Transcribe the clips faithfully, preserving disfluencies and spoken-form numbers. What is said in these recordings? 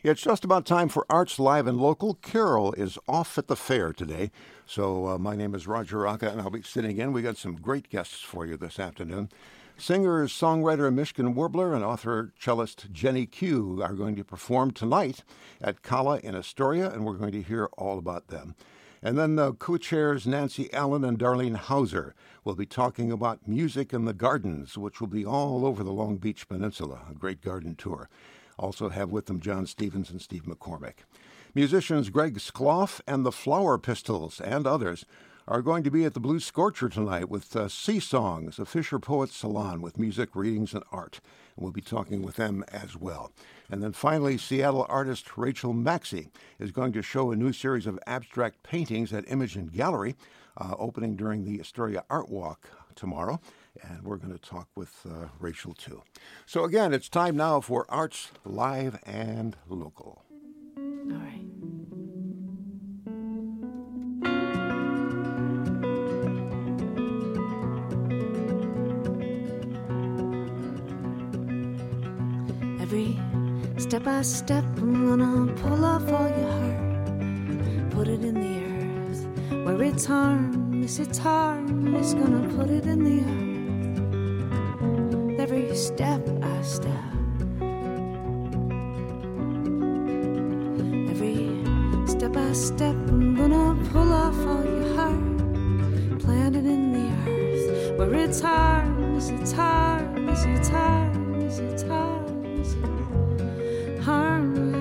It's just about time for Arts Live and Local. Carol is off at the fair today. So uh, my name is Roger Rocca, and I'll be sitting in. We got some great guests for you this afternoon. Singer, songwriter Michigan Warbler and author cellist Jenny Q are going to perform tonight at Kala in Astoria, and we're going to hear all about them. And then uh, co-chairs Nancy Allen and Darlene Hauser will be talking about music in the gardens, which will be all over the Long Beach Peninsula, a great garden tour. Also have with them John Stevens and Steve McCormick. Musicians Greg Skloff and the Flower Pistols and others are going to be at the Blue Scorcher tonight with uh, Sea Songs, a Fisher Poets Salon with music, readings, and art. And we'll be talking with them as well. And then finally, Seattle artist Rachel Maxey is going to show a new series of abstract paintings at Imogen Gallery, uh, opening during the Astoria Art Walk tomorrow. And we're going to talk with uh, Rachel, too. So again, it's time now for Arts Live and Local. All right. Every step by step, I'm gonna pull off all your heart, put it in the earth where it's harmless, it's harmless, gonna put it in the earth. Every step I step, every step by step, I'm gonna pull off all your heart, plant it in the earth where it's harmless, it's harmless, it's harmless, it's harmless. Harmless.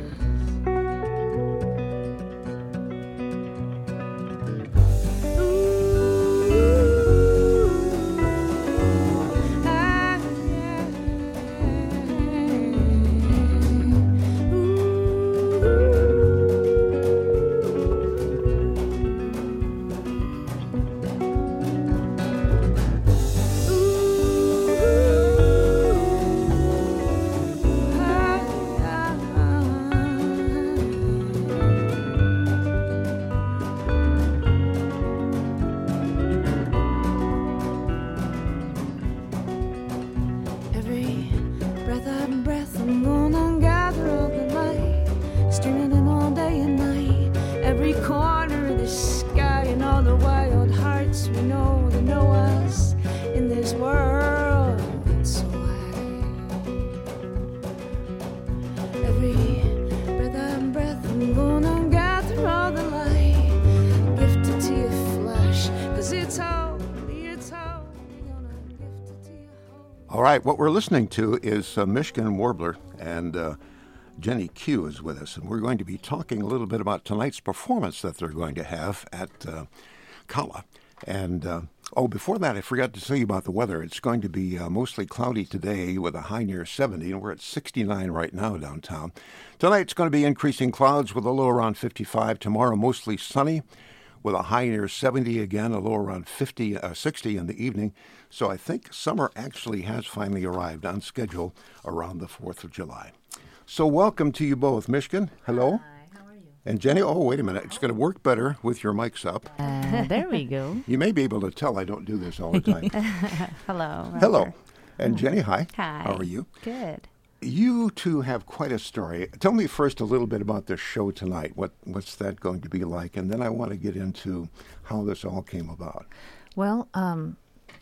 All right, what we're listening to is uh, Michigan Warbler, and uh, Jenny Q is with us, and we're going to be talking a little bit about tonight's performance that they're going to have at uh, Kala. And, uh, oh, before that, I forgot to tell you about the weather. It's going to be uh, mostly cloudy today with a high near seventy, and we're at sixty-nine right now downtown. Tonight, it's going to be increasing clouds with a low around fifty-five. Tomorrow, mostly sunny with a high near seventy again, a low around fifty, uh, sixty in the evening. So I think summer actually has finally arrived on schedule around the fourth of July. So welcome to you both. Michigan, hello. Hi, how are you? And Jenny, oh, wait a minute. It's going to work better with your mics up. Uh, there we go. You may be able to tell I don't do this all the time. Hello. Roger. Hello. And Jenny, hi. Hi. How are you? Good. You two have quite a story. Tell me first a little bit about the show tonight. What What's that going to be like? And then I want to get into how this all came about. Well, um,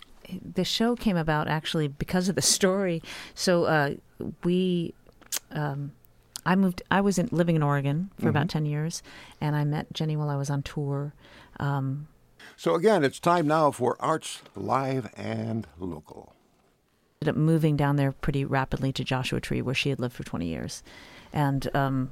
the show came about actually because of the story. So uh, we, um, I moved. I was in, living in Oregon for mm-hmm. about ten years, and I met Jenny while I was on tour. Um, so again, it's time now for Arts Live and Local. Ended up moving down there pretty rapidly to Joshua Tree, where she had lived for twenty years, and um,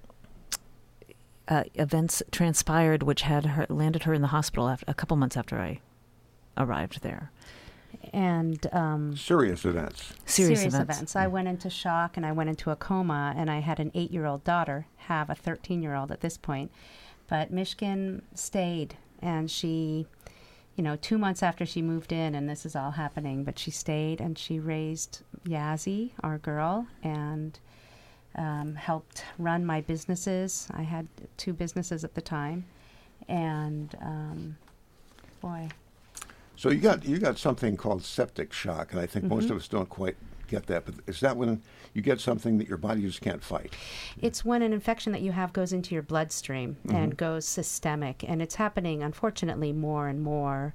uh, events transpired which had her landed her in the hospital after, a couple months after I arrived there. And um, serious events. Serious, serious events. events. I went into shock and I went into a coma, and I had an eight-year-old daughter, have a thirteen-year-old at this point. But Michigan stayed, and she, you know, two months after she moved in, and this is all happening, but she stayed and she raised Yazzie, our girl, and um, helped run my businesses. I had two businesses at the time, and um, boy. So you got you got something called septic shock, and I think mm-hmm. most of us don't quite get that, but is that when you get something that your body just can't fight? It's when an infection that you have goes into your bloodstream Mm-hmm. and goes systemic, and it's happening, unfortunately, more and more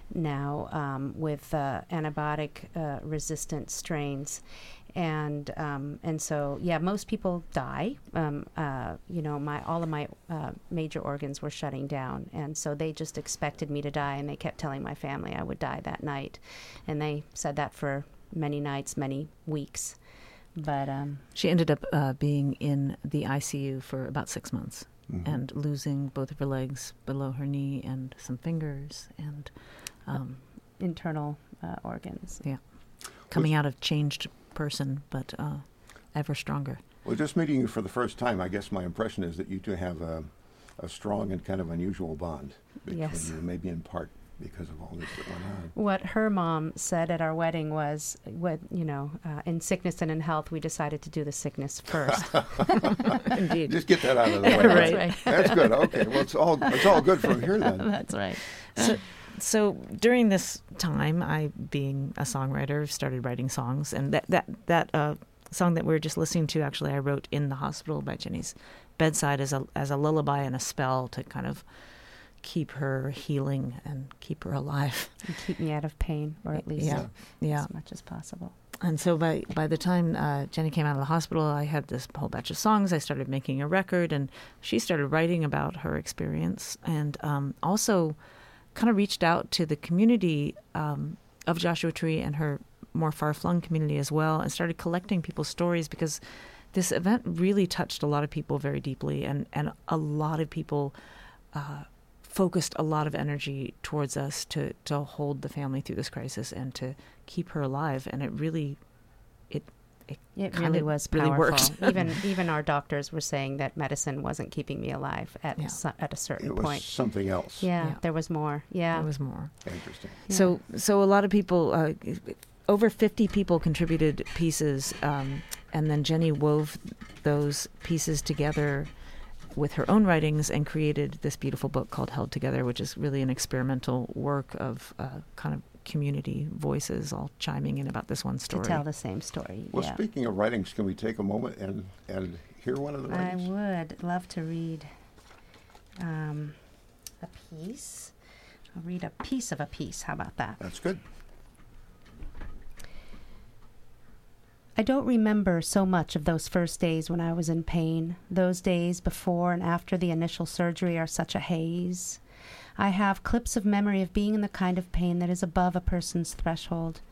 now um, with uh, antibiotic uh, resistant strains. And um, and so yeah, most people die. Um, uh, you know, my all of my uh, major organs were shutting down, and so they just expected me to die, and they kept telling my family I would die that night, and they said that for many nights, many weeks. But um, She ended up uh, being in the I C U for about six months Mhm. and losing both of her legs below her knee and some fingers and um, internal uh, organs. yeah, coming out of changed person, but uh, ever stronger. Well, just meeting you for the first time, I guess my impression is that you two have a, a strong and kind of unusual bond between Yes. you, maybe in part because of all this that went on. What her mom said at our wedding was, "What you know, uh, in sickness and in health, we decided to do the sickness first." Indeed. Just get that out of the way. Right. That's right. That's good. Okay. Well, it's all it's all good from here then. That's right. So, so during this time, I, being a songwriter, started writing songs, and that that that uh, song that we were just listening to, actually, I wrote in the hospital by Jenny's bedside as a as a lullaby and a spell to kind of keep her healing and keep her alive. And keep me out of pain, or at least Yeah, yeah. as much as possible. And so by by the time uh, Jenny came out of the hospital, I had this whole batch of songs. I started making a record, and she started writing about her experience, and um, also kind of reached out to the community um, of Joshua Tree and her more far-flung community as well, and started collecting people's stories, because this event really touched a lot of people very deeply, and, and a lot of people uh, focused a lot of energy towards us to, to hold the family through this crisis and to keep her alive. And it really, it it, It kind really of was really powerful. worked. even even our doctors were saying that medicine wasn't keeping me alive at Yeah. su- at a certain It was point. something else. Yeah, Yeah. there was more. Yeah. There was more. Interesting. Yeah. So, so a lot of people, uh, over fifty people contributed pieces, um, and then Jenny wove those pieces together with her own writings and created this beautiful book called Held Together, which is really an experimental work of uh, kind of community voices all chiming in about this one to story. tell the same story. Well, yeah. speaking of writings, can we take a moment and, and hear one of the I writings? would love to read um, a piece. I'll read a piece of a piece. How about that? That's good. I don't remember so much of those first days when I was in pain. Those days before and after the initial surgery are such a haze. I have clips of memory of being in the kind of pain that is above a person's threshold.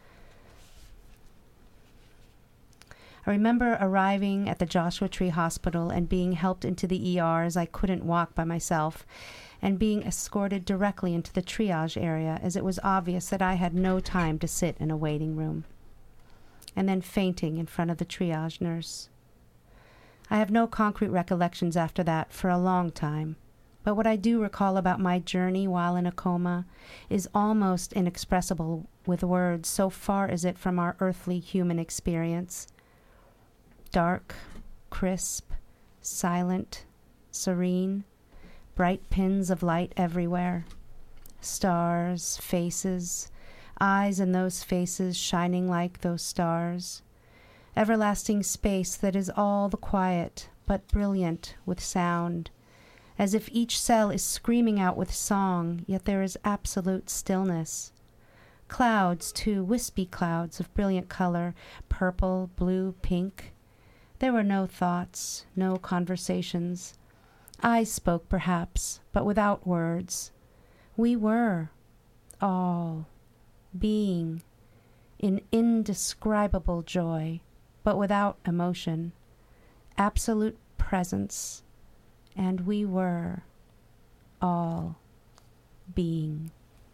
I remember arriving at the Joshua Tree Hospital and being helped into the E R as I couldn't walk by myself, and being escorted directly into the triage area as it was obvious that I had no time to sit in a waiting room, and then fainting in front of the triage nurse. I have no concrete recollections after that for a long time, but what I do recall about my journey while in a coma is almost inexpressible with words, so far is it from our earthly human experience. Dark, crisp, silent, serene, bright pins of light everywhere, stars, faces, eyes in those faces shining like those stars, everlasting space that is all the quiet but brilliant with sound, as if each cell is screaming out with song, yet there is absolute stillness. Clouds, too, wispy clouds of brilliant color, purple, blue, pink. There were no thoughts, no conversations. I spoke, perhaps, but without words. We were all being in indescribable joy, but without emotion, absolute presence, and we were all being.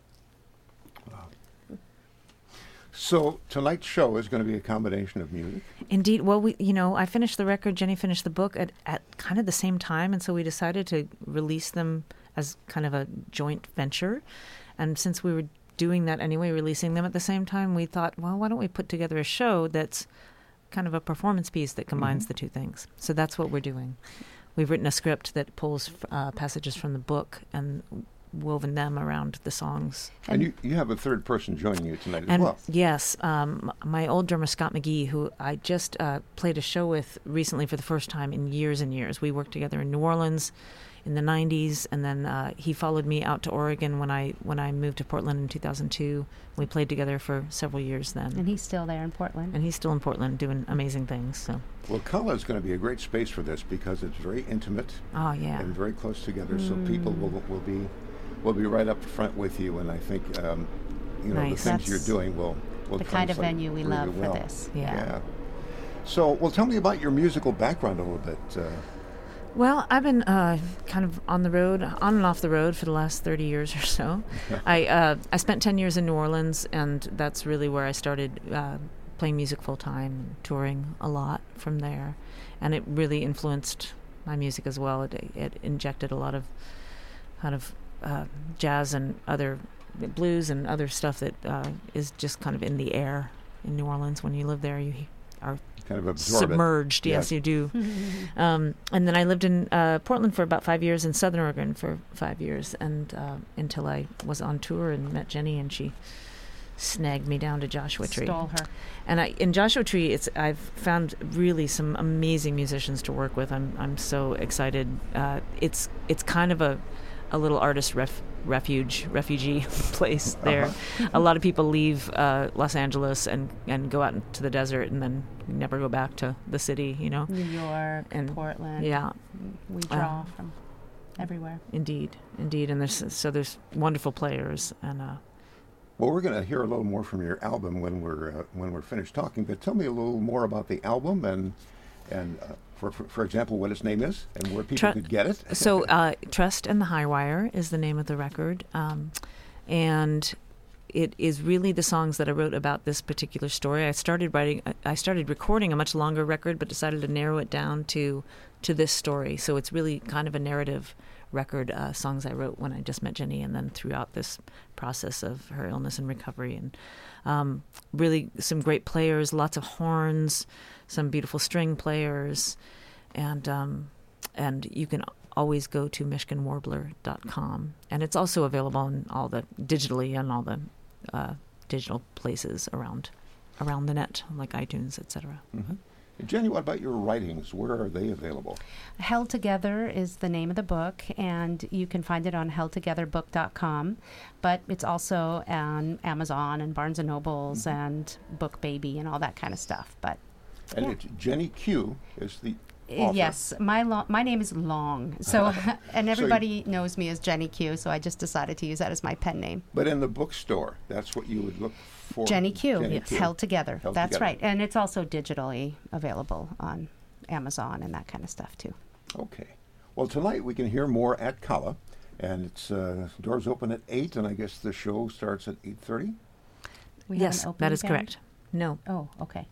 So tonight's show is going to be a combination of music. Indeed. Well, we, you know, I finished the record, Jenny finished the book at, at kind of the same time, and so we decided to release them as kind of a joint venture. And since we were doing that anyway, releasing them at the same time, we thought, well, why don't we put together a show that's kind of a performance piece that combines Mm-hmm. the two things. So that's what we're doing. We've written a script that pulls uh, passages from the book, and woven them around the songs. And you, you have a third person joining you tonight as And well. yes, um, my old drummer Scott McGee, who I just uh, played a show with recently for the first time in years and years. We worked together in New Orleans in the nineties, and then uh, he followed me out to Oregon when I when I moved to Portland in two thousand two. We played together for several years then. And he's still there in Portland. And he's still in Portland doing amazing things. So. Well, Culla is going to be a great space for this because it's very intimate Oh yeah. and very close together, Mm. so people will will be will be right up front with you, and I think um, you know Nice. the things That's you're doing will will the kind of translate venue we really love for well. this. Yeah. Yeah. So, well, tell me about your musical background a little bit. Uh, Well, I've been uh, kind of on the road, on and off the road for the last thirty years or so. I uh, I spent ten years in New Orleans, and that's really where I started uh, playing music full time, touring a lot from there, and it really influenced my music as well. It, it injected a lot of kind of uh, jazz and other blues and other stuff that uh, is just kind of in the air in New Orleans. When you live there, you are kind of absorb it. submerged. Yes, Yes. you do. Um, and then I lived in uh, Portland for about five years, in Southern Oregon for five years, and uh, until I was on tour and met Jenny, and she snagged me down to Joshua Tree. Stole her. And I, in Joshua Tree, it's I've found really some amazing musicians to work with. I'm I'm so excited. Uh, it's it's kind of a a little artist ref, refuge refugee place there. A lot of people leave uh, Los Angeles and and go out into the desert and then never go back to the city. You know. New York, And- Portland. Yeah. We draw Uh, from everywhere. Indeed, indeed, and there's so there's wonderful players, and uh, Well, we're going to hear a little more from your album when we're uh, when we're finished talking. But tell me a little more about the album and and uh, for, for for example, what its name is and where people Tru- could get it. so uh, "Trust and the High Wire" is the name of the record, um, and it is really the songs that I wrote about this particular story. I started writing, I started recording a much longer record, but decided to narrow it down to to this story. So it's really kind of a narrative record, uh, songs I wrote when I just met Jenny, and then throughout this process of her illness and recovery, and um, really some great players, lots of horns, some beautiful string players, and um, and you can always go to michigan warbler dot com, and it's also available on all the digitally on all the uh, digital places around around the net, like iTunes, et cetera. Mm-hmm. Jenny, what about your writings? Where are they available? Held Together is the name of the book, and you can find it on held together book dot com. But it's also on Amazon and Barnes and Nobles Mm-hmm. and Book Baby and all that kind of stuff. But And Yeah. it's Jenny Q is the Uh, author. yes, my lo- my name is Long, so and everybody knows me as Jenny Q. So I just decided to use that as my pen name. But in the bookstore, that's what you would look for. Jenny Q. Jenny Yes. Q. Held Together. Held That's Together. right, and it's also digitally available on Amazon and that kind of stuff too. Okay. Well, tonight we can hear more at Culla, and it's uh, doors open at eight, and I guess the show starts at eight thirty. We have Yes, an opening that is band? correct. No, Oh, okay.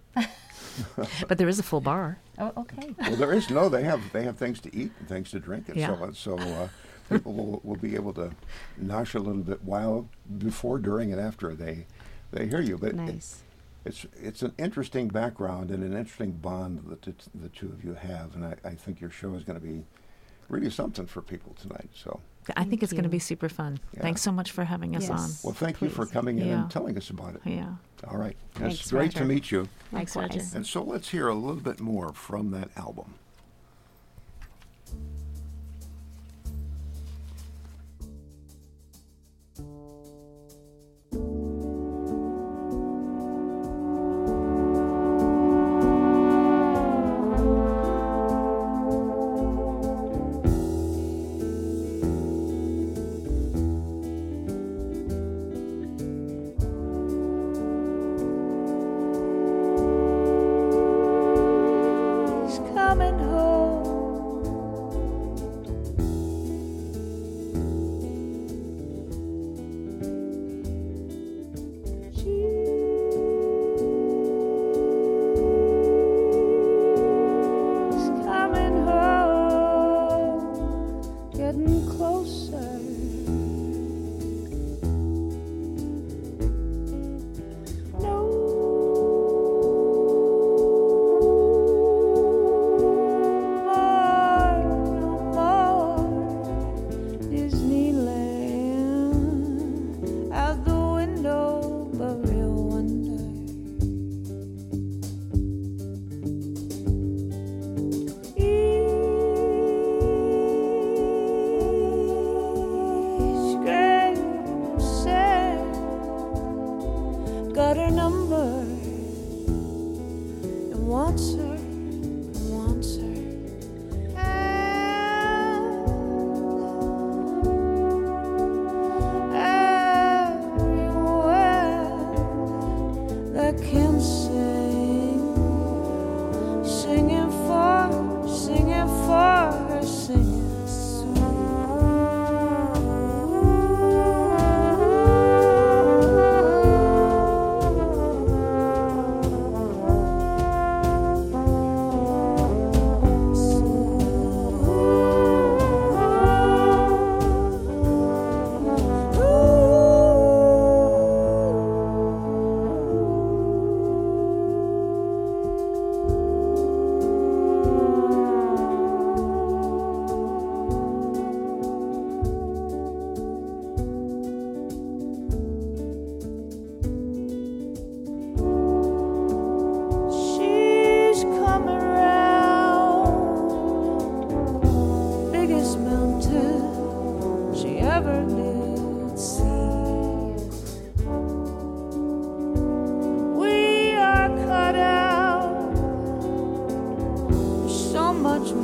but there is a full bar. Oh, okay. Well, there is no. They have they have things to eat and things to drink, and Yeah. so on. So uh, people will, will be able to nosh a little bit while, before, during, and after they they hear you. But it- Nice. it's it's an interesting background and an interesting bond that the, t- the two of you have, and I, I think your show is going to be really something for people tonight. So, I Thank think it's going to you. be super fun. Yeah. Thanks so much for having us Yes. well, thank you for Please. coming in Yeah. and telling us about it. on. Yeah. All right, it's Thanks, great to Roger. meet you. Thanks, Roger. Likewise. And so let's hear a little bit more from that album. He's coming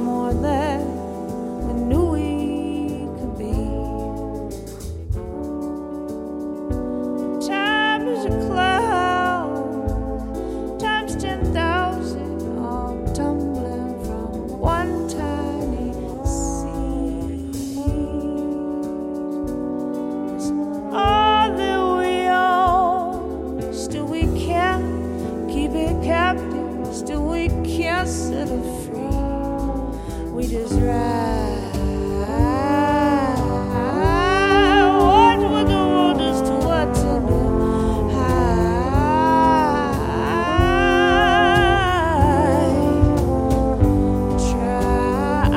more than we knew we could be. Time is a cloud, times ten thousand, all tumbling from one tiny seed. It's all that we own, still we can't keep it captive, still we can't set it free. We just ride. Watch what the world does to our tender high. Try,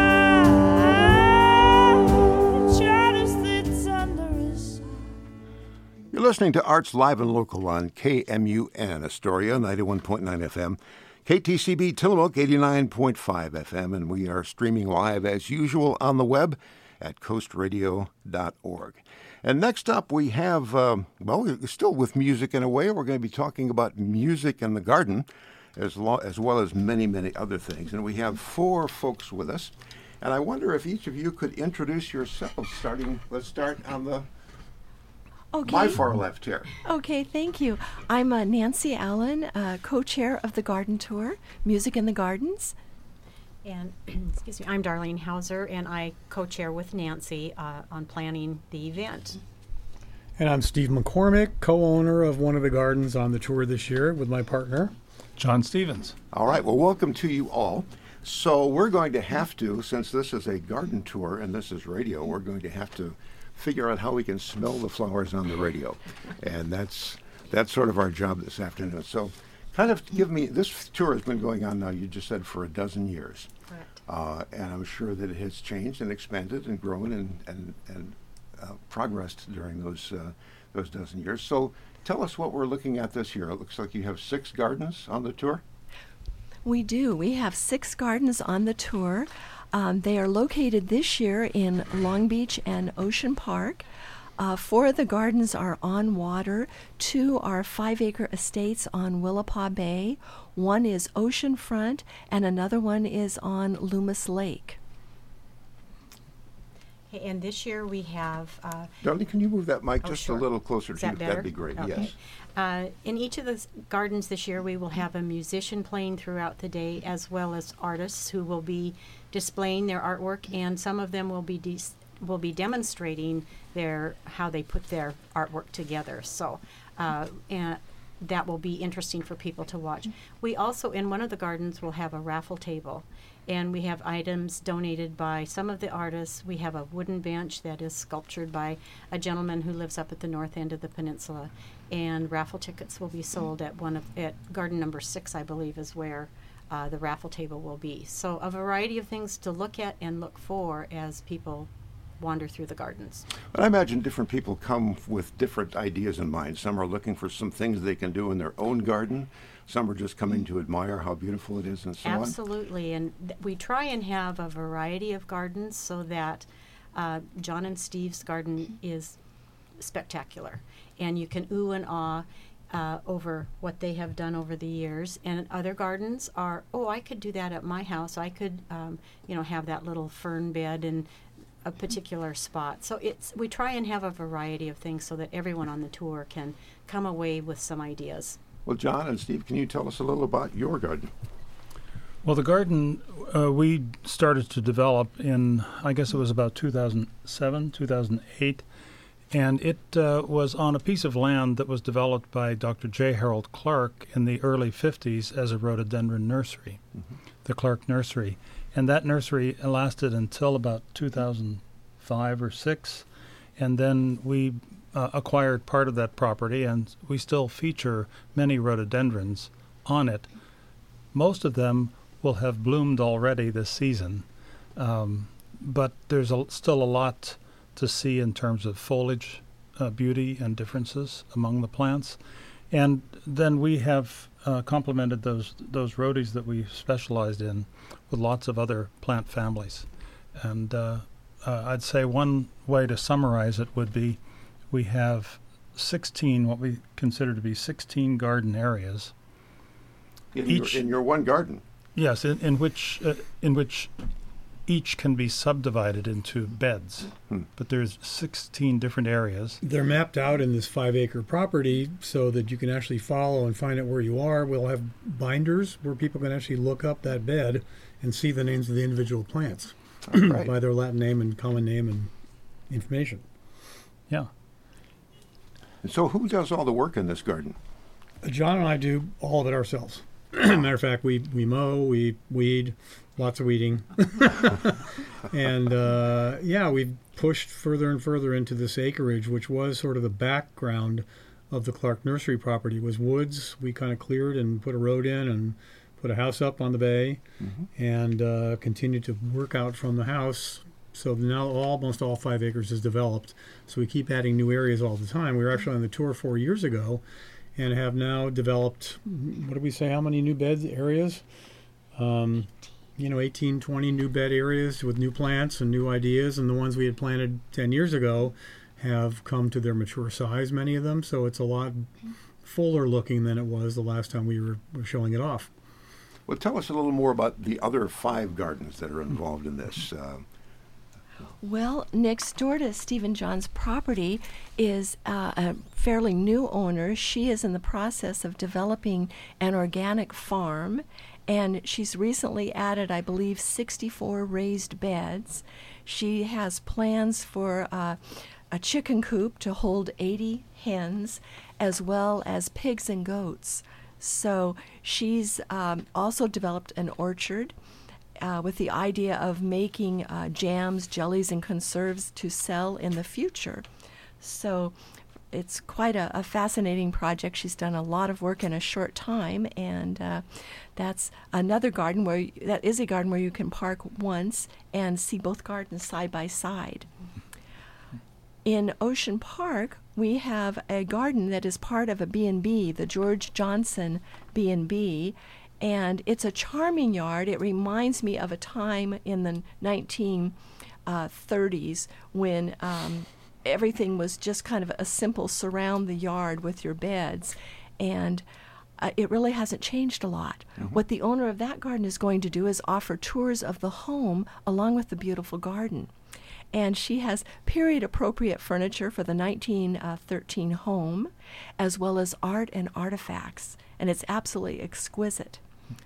try to sit under his. You're listening to Arts Live and Local on K M U N Astoria, ninety-one point nine F M, K T C B Tillamook, eighty-nine point five F M, and we are streaming live as usual on the web at coast radio dot org. And next up we have, um, well, we're still with music in a way. We're going to be talking about music in the garden as, lo- as well as many, many other things. And we have four folks with us. And I wonder if each of you could introduce yourselves, starting, let's start on the Okay. my far left here. Okay, thank you. I'm uh, Nancy Allen, uh, co-chair of the Garden Tour, Music in the Gardens. And excuse me, I'm Darlene Hauser, and I co-chair with Nancy uh, on planning the event. And I'm Steve McCormick, co-owner of one of the gardens on the tour this year with my partner, John Stevens. All right, well, welcome to you all. So we're going to have to, since this is a garden tour and this is radio, we're going to have to figure out how we can smell the flowers on the radio. And that's that's sort of our job this afternoon. So kind of give me, this tour has been going on now, you just said, for a dozen years. Correct. Uh, and I'm sure that it has changed and expanded and grown and, and, and uh, progressed during those, uh, those dozen years. So tell us what we're looking at this year. It looks like you have six gardens on the tour. We do. We have six gardens on the tour. Um, they are located this year in Long Beach and Ocean Park. Uh, four of the gardens are on water. Two are five-acre estates on Willapa Bay. One is oceanfront, and another one is on Loomis Lake. Okay, and this year we have. Uh, Darlene, can you move that mic Oh, just sure. a little closer Is to that you? better? That'd be great, Okay. yes. Uh, in each of the s- gardens this year, we will have a musician playing throughout the day, as well as artists who will be displaying their artwork, and some of them will be de- will be demonstrating their how they put their artwork together. So, uh, and that will be interesting for people to watch. We also, in one of the gardens, will have a raffle table, and we have items donated by some of the artists. We have a wooden bench that is sculptured by a gentleman who lives up at the north end of the peninsula, and raffle tickets will be sold at one of at garden number six, I believe, is where uh, the raffle table will be. So a variety of things to look at and look for as people wander through the gardens. But I imagine different people come with different ideas in mind. Some are looking for some things they can do in their own garden. Some are just coming to admire how beautiful it is and so on. Absolutely, and th- we try and have a variety of gardens so that uh, John and Steve's garden is spectacular, and you can ooh and ah uh, over what they have done over the years. And other gardens are, oh, I could do that at my house. I could, um, you know, have that little fern bed in a particular spot. So it's we try and have a variety of things so that everyone on the tour can come away with some ideas. Well, John and Steve, can you tell us a little about your garden? Well, the garden uh, we started to develop in, I guess it was about two thousand seven, two thousand eight, and it uh, was on a piece of land that was developed by Doctor J. Harold Clark in the early fifties as a rhododendron nursery, mm-hmm. the Clark Nursery. And that nursery lasted until about two thousand five or six, and then we uh, acquired part of that property, and we still feature many rhododendrons on it. Most of them will have bloomed already this season, um, but there's a, still a lot to see in terms of foliage, uh, beauty, and differences among the plants. And then we have uh, complemented those those rhodies that we specialized in with lots of other plant families. And uh, uh, I'd say one way to summarize it would be we have sixteen, what we consider to be sixteen garden areas. In, Each, your, in your one garden? Yes, in, in which uh, in which each can be subdivided into beds, Hmm. but there's sixteen different areas. They're mapped out in this five-acre property so that you can actually follow and find out where you are. We'll have binders where people can actually look up that bed and see the names of the individual plants All right. by their Latin name and common name and information. Yeah. And so who does all the work in this garden? John and I do all of it ourselves. Matter of fact, we, we mow, we weed, lots of weeding. and uh, yeah, we've pushed further and further into this acreage, which was sort of the background of the Clark Nursery property. It was woods. We kind of cleared and put a road in and put a house up on the bay Mhm. and uh, continued to work out from the house. So now almost all five acres is developed. So we keep adding new areas all the time. We were actually on the tour four years ago and have now developed, what did we say, how many new bed areas? Um, you know, eighteen, twenty new bed areas with new plants and new ideas. And the ones we had planted ten years ago have come to their mature size, many of them. So it's a lot fuller looking than it was the last time we were, were showing it off. Well, tell us a little more about the other five gardens that are involved in this. Uh, Well, next door to Stephen John's property is uh, a fairly new owner. She is in the process of developing an organic farm, and she's recently added, I believe, sixty-four raised beds. She has plans for uh, a chicken coop to hold eighty hens, as well as pigs and goats. So she's um, also developed an orchard. Uh, with the idea of making uh, jams, jellies, and conserves to sell in the future. So it's quite a, a fascinating project. She's done a lot of work in a short time, and uh, that's another garden where, that is a garden where you can park once and see both gardens side by side. In Ocean Park, we have a garden that is part of a B and B, the George Johnson B and B, and it's a charming yard. It reminds me of a time in the nineteen thirties when um, everything was just kind of a simple surround the yard with your beds. And uh, it really hasn't changed a lot. Mm-hmm. What the owner of that garden is going to do is offer tours of the home along with the beautiful garden. And she has period-appropriate furniture for the nineteen thirteen home, as well as art and artifacts. And it's absolutely exquisite.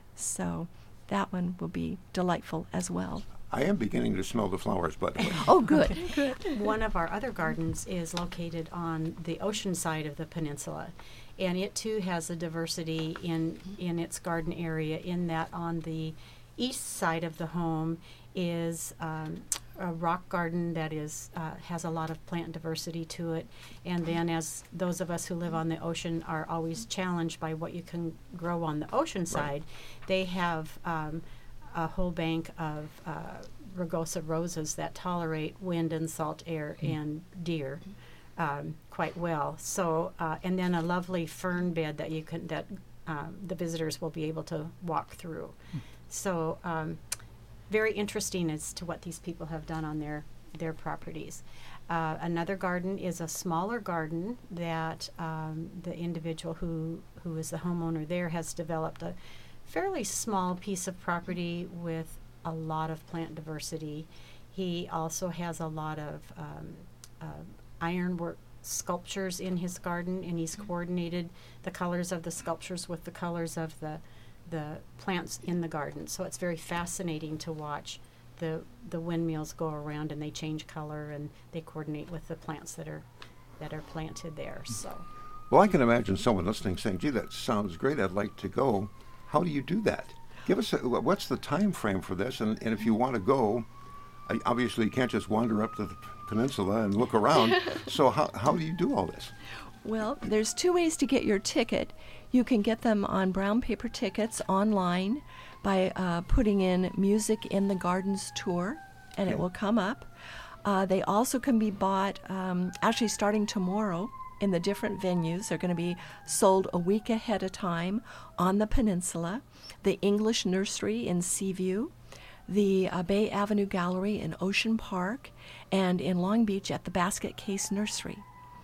So that one will be delightful as well. I am beginning to smell the flowers, by the way. Oh, good, good. One of our other gardens is located on the ocean side of the peninsula, and it too has a diversity in, in its garden area, in that on the east side of the home is um, a rock garden that is uh, has a lot of plant diversity to it. And then, as those of us who live on the ocean are always challenged by what you can grow on the ocean side, right. They have um, a whole bank of uh, rugosa roses that tolerate wind and salt air mm. and deer um, quite well. So, uh, and then a lovely fern bed that you can that um, the visitors will be able to walk through. Mm. So. Um, Very interesting as to what these people have done on their their properties. Uh, another garden is a smaller garden that um, the individual who who is the homeowner there has developed a fairly small piece of property with a lot of plant diversity. He also has a lot of um, uh, ironwork sculptures in his garden, and he's coordinated the colors of the sculptures with the colors of the the plants in the garden. So it's very fascinating to watch the the windmills go around, and they change color and they coordinate with the plants that are that are planted there. So well, I can imagine someone listening saying, gee, that sounds great, I'd like to go. How do you do that? Give us a, what's the time frame for this, and, and if you want to go, I, obviously you can't just wander up to the peninsula and look around. So how, how do you do all this? Well, there's two ways to get your ticket. You can get them on brown paper tickets online by uh, putting in Music in the Gardens Tour, and okay. It will come up. Uh, they also can be bought um, actually starting tomorrow in the different venues. They're going to be sold a week ahead of time on the peninsula, the English Nursery in Seaview, the uh, Bay Avenue Gallery in Ocean Park, and in Long Beach at the Basket Case Nursery.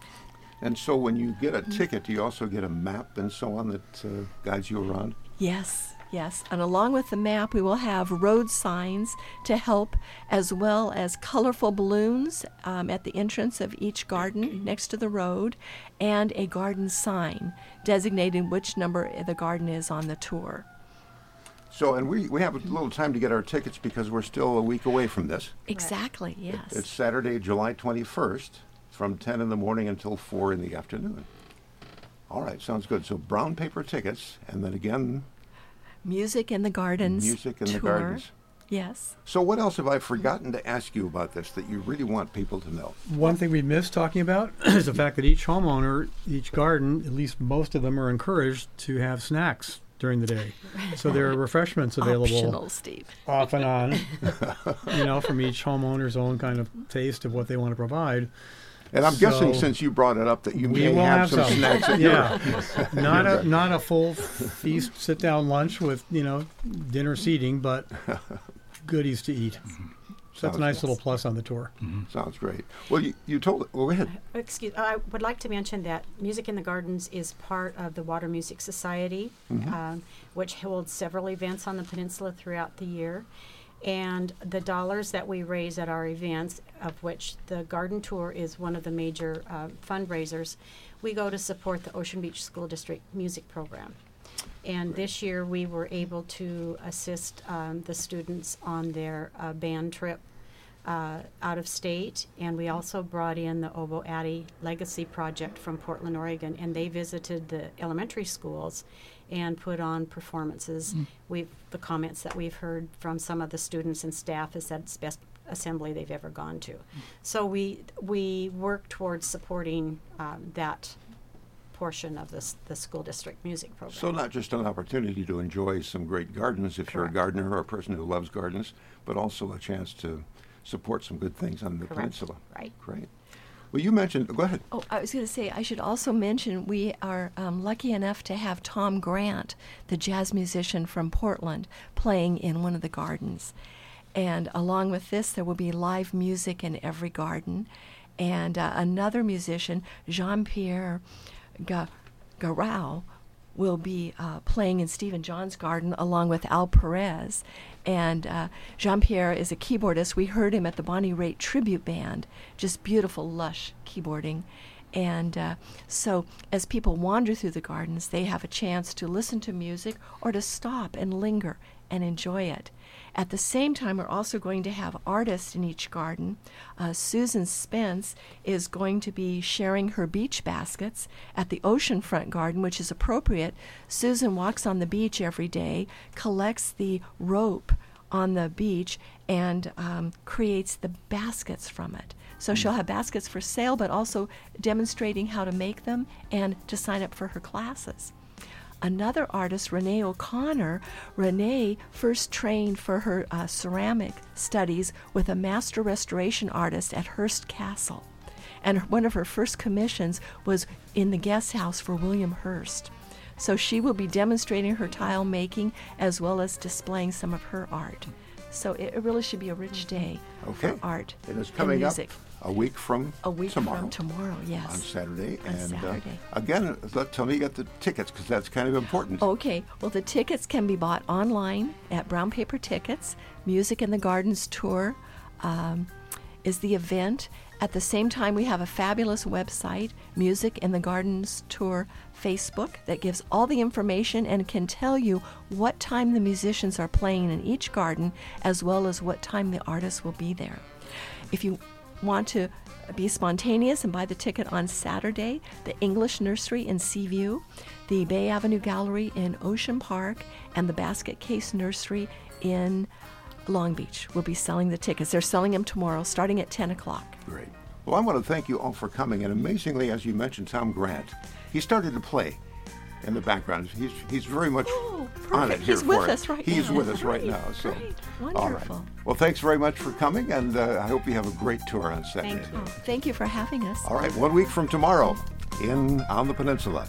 And so when you get a ticket, do you also get a map and so on that uh, guides you around? Yes, Yes, and along with the map, we will have road signs to help, as well as colorful balloons um, at the entrance of each garden next to the road, and a garden sign designating which number the garden is on the tour. So, and we, we have a little time to get our tickets because we're still a week away from this. Exactly, yes. It's Saturday, July twenty-first, from ten in the morning until four in the afternoon. All right, sounds good. So brown paper tickets, and then again... Music in the Gardens Music in tour. the Gardens. Yes. So what else have I forgotten to ask you about this that you really want people to know? One thing we missed talking about is the fact that each homeowner, each garden, at least most of them are encouraged to have snacks during the day. So there are refreshments available Optional, Steve. off and on, you know, from each homeowner's own kind of taste of what they want to provide. And I'm So, guessing, since you brought it up, that you we may will have, have some, some. snacks at Yeah. your... Not a not a full feast, sit down lunch with, you know, dinner seating, but goodies to eat. So that's a nice little plus on the tour. Sounds great. Well, you, you told... Well, go ahead. Excuse. I would like to mention that Music in the Gardens is part of the Water Music Society, Mm-hmm. um, which holds several events on the peninsula throughout the year. And the dollars that we raise at our events, of which the garden tour is one of the major uh, fundraisers, we go to support the Ocean Beach School District music program. And this year we were able to assist um, the students on their uh, band trip uh, out of state. And we also brought in the Obo Addy Legacy Project from Portland, Oregon, and they visited the elementary schools and put on performances. Mm. We've the comments that we've heard from some of the students and staff is that it's best assembly they've ever gone to. Mm. So we we work towards supporting um, that portion of this the school district music program. So not just an opportunity to enjoy some great gardens if you're a Correct. gardener or a person who loves gardens, but also a chance to support some good things on the Correct. peninsula. Right. Great. Well, you mentioned... Go ahead. Oh, I was going to say, I should also mention we are um, lucky enough to have Tom Grant, the jazz musician from Portland, playing in one of the gardens. And along with this, there will be live music in every garden. And uh, another musician, Jean-Pierre Ga- Garau, will be uh, playing in Stephen John's garden along with Al Perez. And uh, Jean-Pierre is a keyboardist. We heard him at the Bonnie Raitt Tribute Band. Just beautiful, lush keyboarding. And uh, so as people wander through the gardens, they have a chance to listen to music or to stop and linger and enjoy it. At the same time, we're also going to have artists in each garden. Uh, Susan Spence is going to be sharing her beach baskets at the oceanfront garden, which is appropriate. Susan walks on the beach every day, collects the rope on the beach, and um, creates the baskets from it. So she'll have baskets for sale, but also demonstrating how to make them and to sign up for her classes. Another artist, Renee O'Connor, Renee first trained for her uh, ceramic studies with a master restoration artist at Hearst Castle. And one of her first commissions was in the guest house for William Hearst. So she will be demonstrating her tile making as well as displaying some of her art. So it, it really should be a rich day Okay. for art It is and coming up music. a week from A week tomorrow. from tomorrow, yes. On Saturday. On and Saturday. Uh, again, let, tell me you got the tickets, because that's kind of important. Okay, well, the tickets can be bought online at Brown Paper Tickets. Music in the Gardens Tour um, is the event. At the same time, we have a fabulous website, Music in the Gardens Tour Facebook, that gives all the information and can tell you what time the musicians are playing in each garden, as well as what time the artists will be there. If you want to be spontaneous and buy the ticket on Saturday, the English Nursery in Seaview, the Bay Avenue Gallery in Ocean Park, and the Basket Case Nursery in Long Beach will be selling the tickets. They're selling them tomorrow, starting at ten o'clock. Great. Well, I want to thank you all for coming. And amazingly, as you mentioned, Tom Grant, he started to play in the background. He's he's very much Oh, on it perfect. here He's for with it. us right He's now. with us right Great, now. So, great. all Wonderful. right. Well, thanks very much for coming, and uh, I hope you have a great tour on Saturday. Thank you. Oh, thank you for having us. All right, one week from tomorrow in on the peninsula.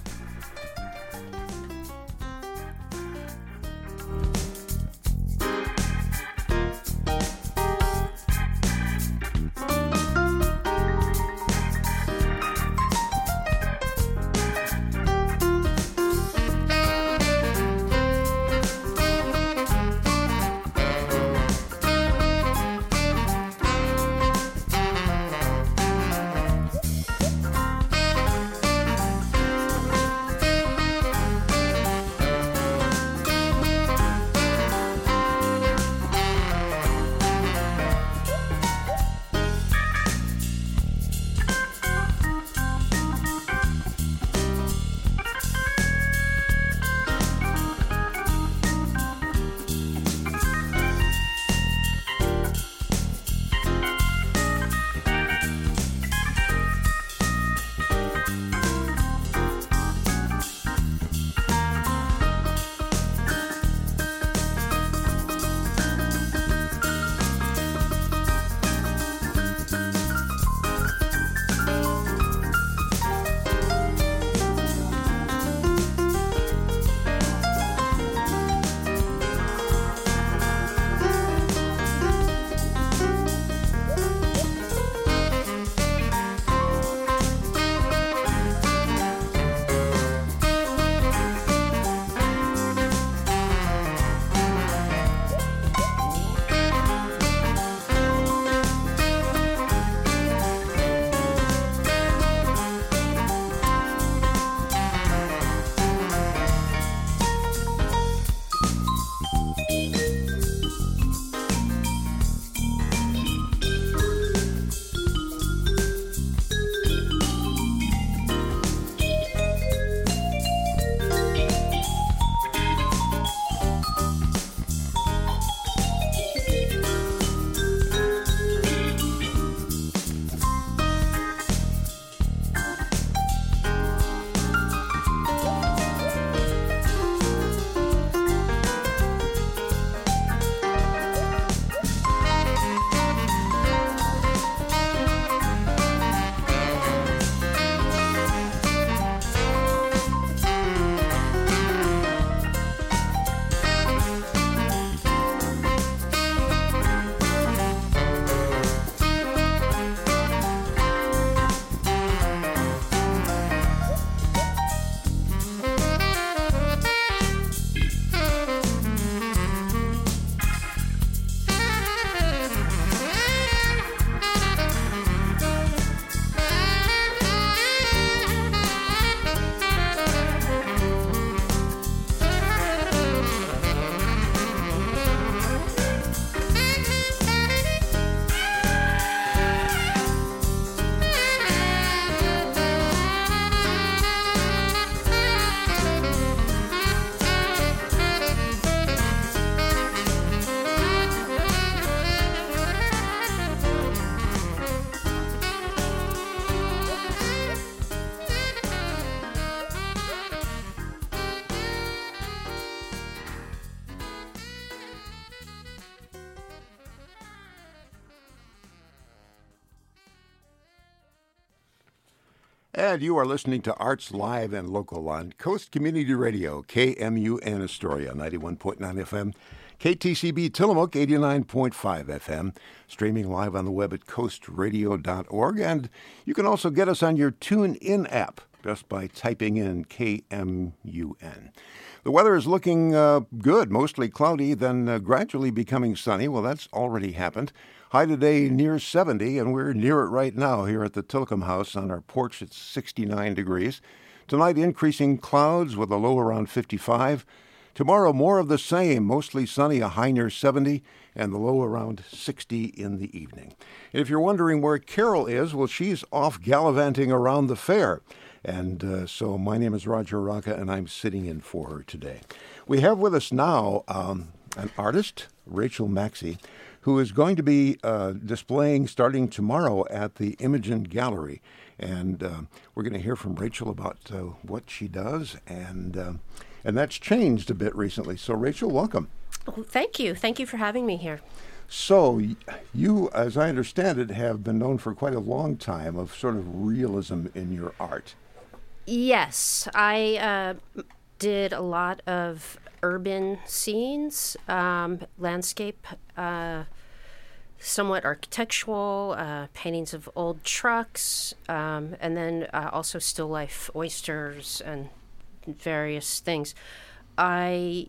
And you are listening to Arts Live and Local on Coast Community Radio, K M U N Astoria, ninety-one point nine F M, K T C B Tillamook, eighty-nine point five F M, streaming live on the web at coast radio dot org. And you can also get us on your TuneIn app just by typing in K M U N. The weather is looking uh, good, mostly cloudy, then uh, gradually becoming sunny. Well, that's already happened. High today near seventy, and we're near it right now here at the Tilcom House. On our porch, it's sixty-nine degrees. Tonight, increasing clouds with a low around fifty-five. Tomorrow, more of the same, mostly sunny, a high near seventy, and the low around sixty in the evening. And if you're wondering where Carol is, well, she's off gallivanting around the fair. And uh, so my name is Roger Rocca, and I'm sitting in for her today. We have with us now um, an artist, Rachel Maxey, who is going to be uh, displaying starting tomorrow at the Imogen Gallery. And uh, we're going to hear from Rachel about uh, what she does, and uh, and that's changed a bit recently. So, Rachel, welcome. Well, thank you. Thank you for having me here. So, you, as I understand it, have been known for quite a long time of sort of realism in your art. Yes, I uh, did a lot of urban scenes, um, landscape, uh, somewhat architectural, uh, paintings of old trucks, um, and then uh, also still life oysters and various things. I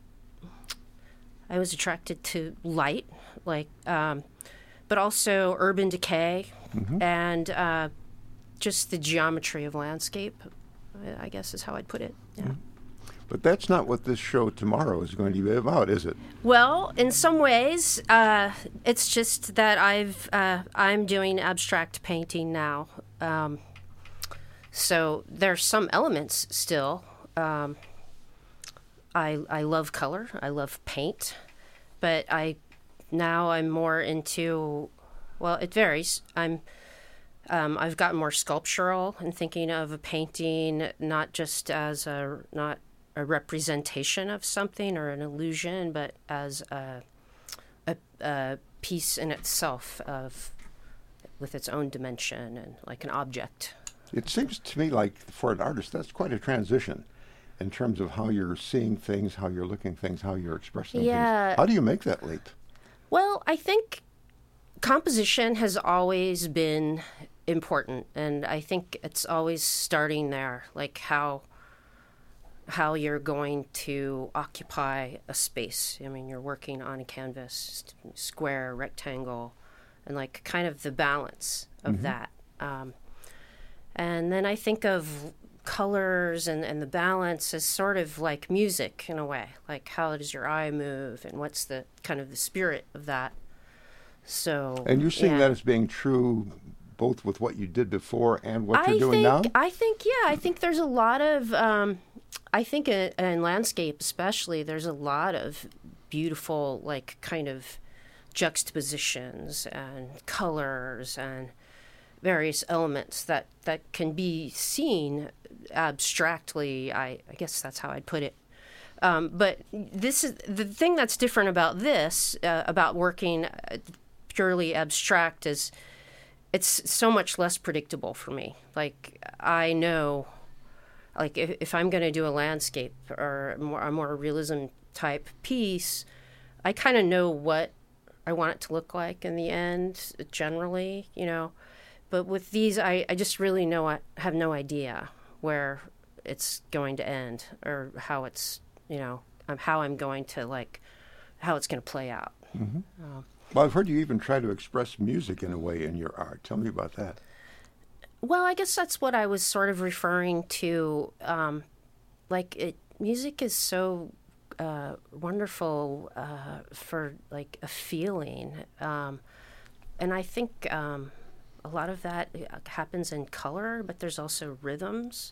I was attracted to light, like, um, but also urban decay, mm-hmm. and uh, just the geometry of landscape, I guess is how I'd put it. Yeah. Mm-hmm. But that's not what this show tomorrow is going to be about, is it? Well, in some ways, uh, it's just that I've uh, I'm doing abstract painting now, um, so there's some elements still. Um, I I love color, I love paint, but I now I'm more into, well, it varies. I'm um, I've gotten more sculptural and thinking of a painting not just as a not. a representation of something or an illusion, but as a, a, a piece in itself of with its own dimension and like an object. It seems to me like for an artist, that's quite a transition in terms of how you're seeing things, how you're looking things, how you're expressing yeah. things. How do you make that leap? Well, I think composition has always been important, and I think it's always starting there, like how how you're going to occupy a space. I mean, you're working on a canvas, square, rectangle, and like kind of the balance of mm-hmm. that. Um, and then I think of colors and, and the balance as sort of like music in a way, like how does your eye move and what's the kind of the spirit of that. So, and you're seeing yeah. that as being true both with what you did before and what I you're doing think, now? I think, yeah, I think there's a lot of, um, I think in, in landscape especially, there's a lot of beautiful, like, kind of juxtapositions and colors and various elements that, that can be seen abstractly. I, I guess that's how I'd put it. Um, but this is the thing that's different about this, uh, about working purely abstract, is it's so much less predictable for me. Like, I know, like, if, if I'm going to do a landscape or a more, a more realism type piece, I kind of know what I want it to look like in the end, generally, you know. But with these, I, I just really know I have no idea where it's going to end or how it's, you know, um, how I'm going to, like, how it's going to play out. Mm-hmm. Um, Well, I've heard you even try to express music in a way in your art. Tell me about that. Well, I guess that's what I was sort of referring to. Um, like, it, music is so uh, wonderful uh, for, like, a feeling. Um, and I think um, a lot of that happens in color, but there's also rhythms.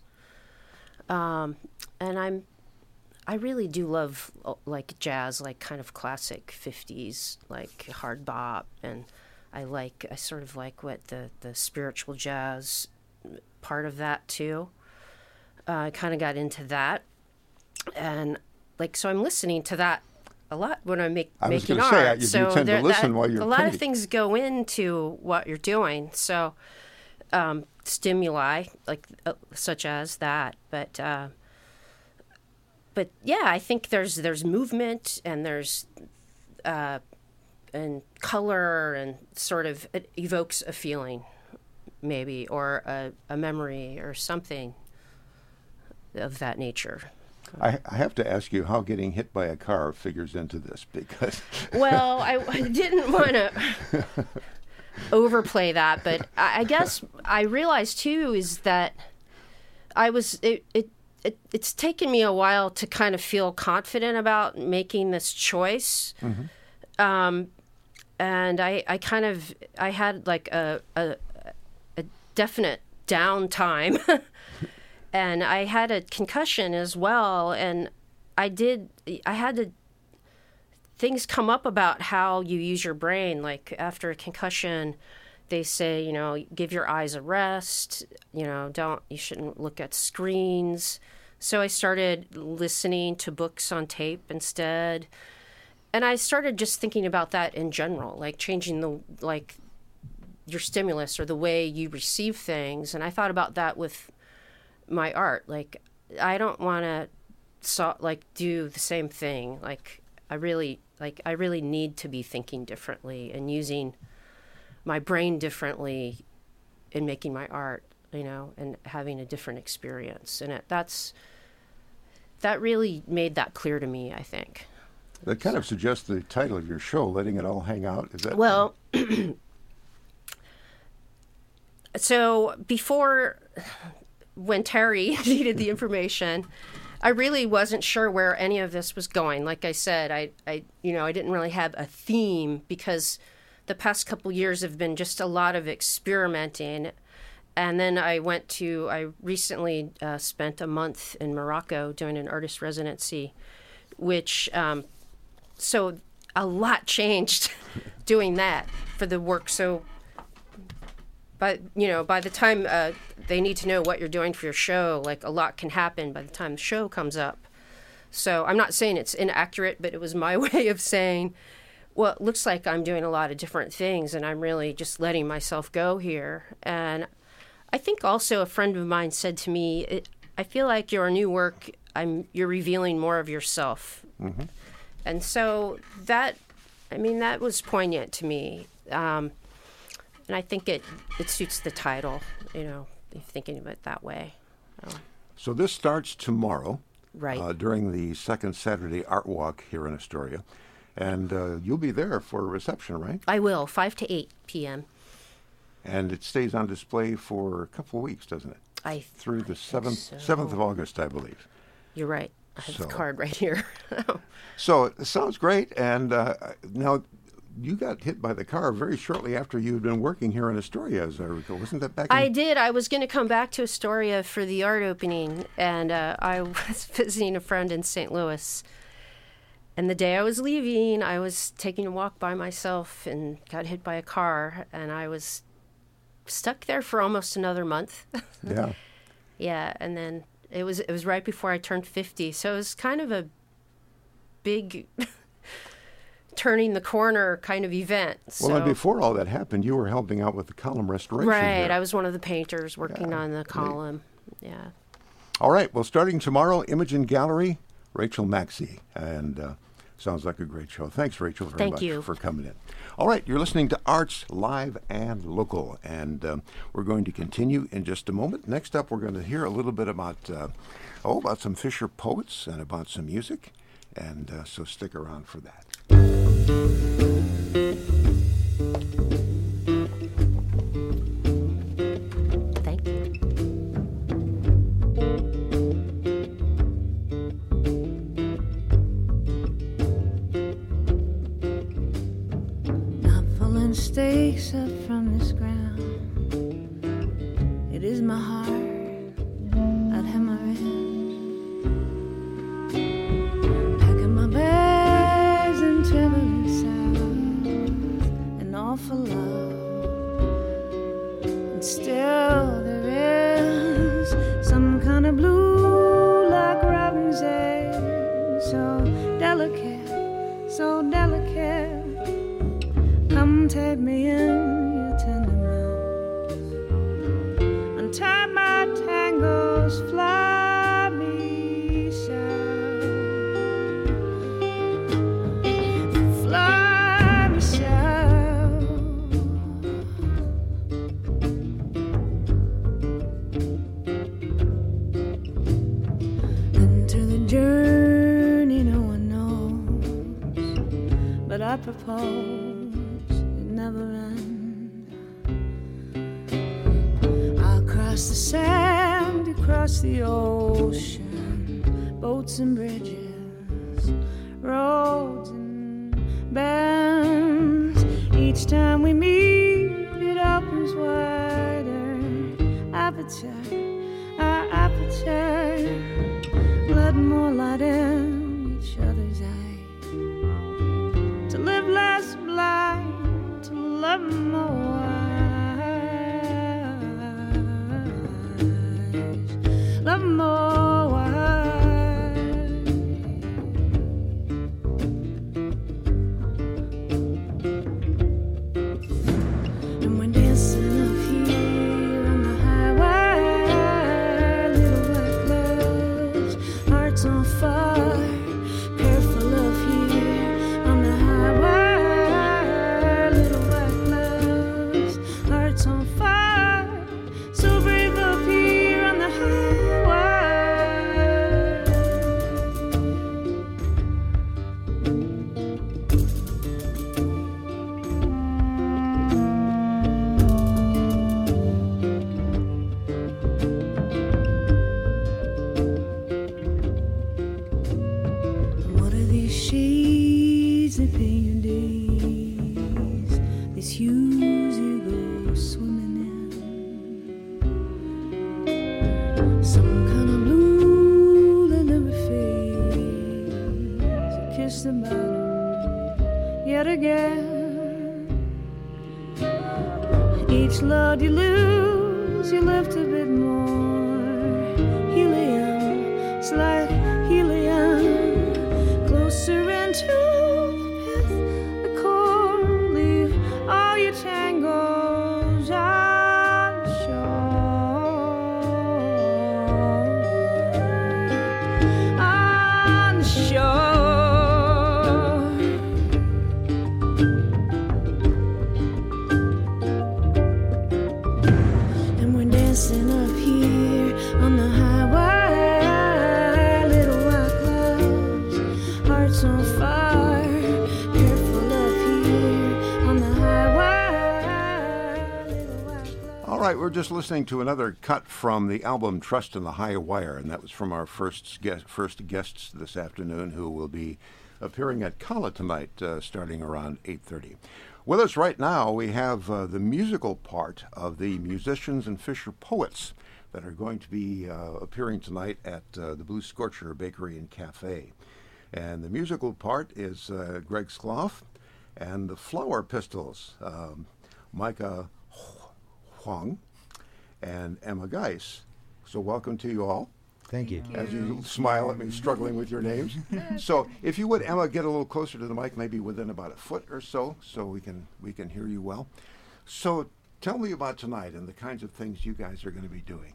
Um, and I'm I really do love, like, jazz, like, kind of classic fifties, like, hard bop, and I like, I sort of like what the, the spiritual jazz part of that, too. Uh, I kind of got into that, and, like, so I'm listening to that a lot when I make I making was art. Say, you, so you tend there, to listen that, while you're a lot painting. of things go into what you're doing, so um, stimuli, like uh, such as that. But uh, but yeah, I think there's there's movement and there's uh, and color and sort of it evokes a feeling, maybe, or a, a memory or something of that nature. I, I have to ask you how getting hit by a car figures into this, because well, I, I didn't want to overplay that, but I, I guess I realized too is that I was it, it it it's taken me a while to kind of feel confident about making this choice, mm-hmm. um, and I I kind of I had like a a, a definite downtime. And I had a concussion as well, and I did, I had to, things come up about how you use your brain. Like after a concussion, they say, you know, give your eyes a rest, you know, don't, you shouldn't look at screens. So I started listening to books on tape instead. And I started just thinking about that in general, like changing the, like your stimulus or the way you receive things. And I thought about that with my art. Like I don't want to so like do the same thing. Like I really like I really need to be thinking differently and using my brain differently in making my art, you know, and having a different experience. And it, that's that really made that clear to me, I think. That kind of suggests the title of your show, Letting It All Hang Out. Is that well? So before. When Terry needed the information, I really wasn't sure where any of this was going. Like I said, I, I, you know, I didn't really have a theme because the past couple years have been just a lot of experimenting. And then I went to, I recently uh, spent a month in Morocco doing an artist residency, which, um, so a lot changed doing that for the work. So, but, you know, by the time uh, they need to know what you're doing for your show, like a lot can happen by the time the show comes up. So I'm not saying it's inaccurate, but it was my way of saying, well, it looks like I'm doing a lot of different things and I'm really just letting myself go here. And I think also a friend of mine said to me, it, I feel like your new work, I'm you're revealing more of yourself. Mm-hmm. And so that, I mean, that was poignant to me. Um, And I think it, it suits the title, you know, thinking of it that way. Oh. So this starts tomorrow, right? Uh, during the second Saturday Art Walk here in Astoria. And uh, you'll be there for a reception, right? I will, five to eight p.m. And it stays on display for a couple of weeks, doesn't it? I Through the seventh, so. seventh of August, I believe. You're right. I have so, the card right here. So it sounds great. And uh, now... you got hit by the car very shortly after you had been working here in Astoria, as I recall. Wasn't that back in... I did. I was going to come back to Astoria for the art opening, and uh, I was visiting a friend in Saint Louis. And the day I was leaving, I was taking a walk by myself and got hit by a car, and I was stuck there for almost another month. Yeah. Yeah, and then it was it was right before I turned fifty, so it was kind of a big... turning the corner kind of event. So. Well, and before all that happened, you were helping out with the column restoration. Right. Here. I was one of the painters working yeah. on the column. Yeah. All right. Well, starting tomorrow, Imogen Gallery, Rachel Maxey. And uh, sounds like a great show. Thanks, Rachel, very Thank much you. for coming in. All right. You're listening to Arts Live and Local. And um, we're going to continue in just a moment. Next up, we're going to hear a little bit about, uh, oh, about some Fisher poets and about some music. And uh, so stick around for that. Thank you. Not pulling stakes up from this ground. It is my heart I'd hammer in. Packing my bags and traveling south and all for love. And still there is some kind of blue like robin's egg, so delicate, so delicate. Come take me in your tender mouth. I just fly me south. Fly me south. Enter the journey no one knows, but I propose it never ends. I'll cross the sand, across the ocean, boats and bridges, roads and bends. Each time we meet, it opens wider. Appetite, our appetite. Let more light in each other's eyes. To live less blind, to love more wise. Love more wise. And we're dancing up here on the highway. Little white gloves, hearts on fire. Careful of here on the highway. Little white gloves, hearts on fire. So brave up here on the highway. What are these shades that paint your days? These hues you go swimming in. Some kind of blue that never fades. You kiss the bottom yet again. Each load you lose, you lift a bit more. Helium, it's like helium. Closer into the pith, the core. Leave all your tangles on the shore. On the shore. And we're dancing up here on the highway. Little white clouds, hearts on fire. Careful up here on the highway. Little white clouds. All right, we're just listening to another cut from the album Trust in the High Wire, and that was from our first guest, first guests this afternoon, who will be appearing at Kala tonight, uh, starting around eight thirty. With us right now, we have uh, the musical part of the Musicians and Fisher Poets that are going to be uh, appearing tonight at uh, the Blue Scorcher Bakery and Cafe. And the musical part is uh, Greg Skloff and the Flower Pistols, um, Micah Huang and Emma Geis. So welcome to you all. Thank you. As you smile at me, struggling with your names. So, if you would, Emma, get a little closer to the mic, maybe within about a foot or so, so we can we can hear you well. So, tell me about tonight and the kinds of things you guys are going to be doing.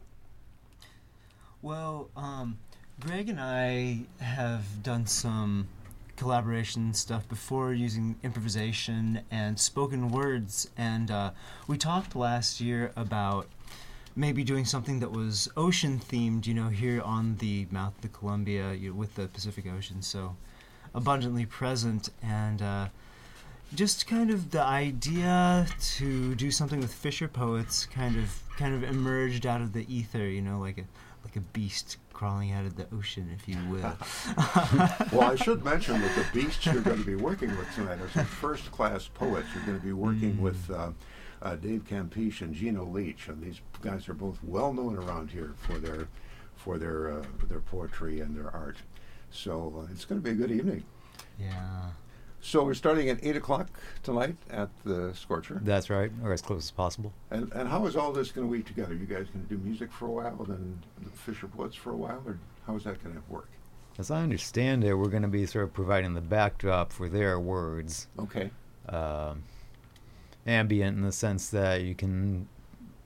Well, um, Greg and I have done some collaboration stuff before using improvisation and spoken words, and uh, we talked last year about maybe doing something that was ocean themed, you know, here on the mouth of the Columbia, you know, with the Pacific Ocean so abundantly present, and uh, just kind of the idea to do something with Fisher Poets kind of kind of emerged out of the ether, you know, like a like a beast crawling out of the ocean, if you will. Well, I should mention that the beasts you're going to be working with tonight are some first-class poets. You're going to be working mm. with uh, uh, Dave Campiche and Gino Leach, and these guys are both well known around here for their for their uh, their poetry and their art. So uh, it's going to be a good evening. Yeah. So we're starting at eight o'clock tonight at the Scorcher. That's right, or as close as possible. And and how is all this going to weave together? You guys going to do music for a while, then the Fisher Poets for a while, or how is that going to work? As I understand it, we're going to be sort of providing the backdrop for their words. Okay. Uh, ambient in the sense that you can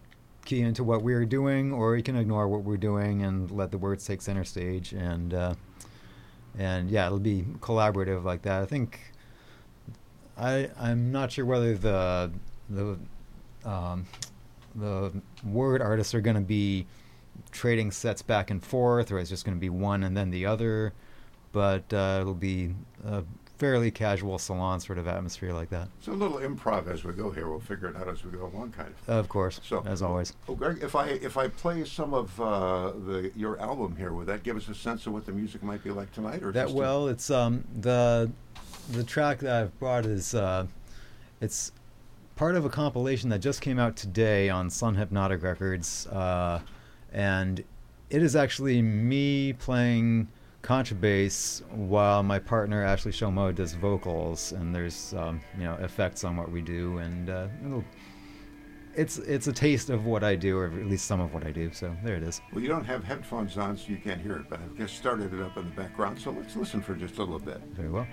key into what we're doing, or you can ignore what we're doing and let the words take center stage. And uh, and yeah, it'll be collaborative like that. I think I I'm not sure whether the the um, the word artists are going to be trading sets back and forth, or it's just going to be one and then the other. But uh, it'll be a fairly casual salon sort of atmosphere like that. So a little improv as we go here. We'll figure it out as we go along, kind of. Of course, so, as always. Oh, Greg, if I if I play some of uh, the your album here, would that give us a sense of what the music might be like tonight? Or that just well, it's um the the track that I've brought is uh, it's part of a compilation that just came out today on Sun Hypnotic Records, uh, and it is actually me playing contrabass while my partner Ashley Shomo does vocals, and there's um, you know effects on what we do, and uh, it'll, it's it's a taste of what I do, or at least some of what I do. So there it is. Well, you don't have headphones on, so you can't hear it, but I've just started it up in the background, so let's listen for just a little bit. Very well.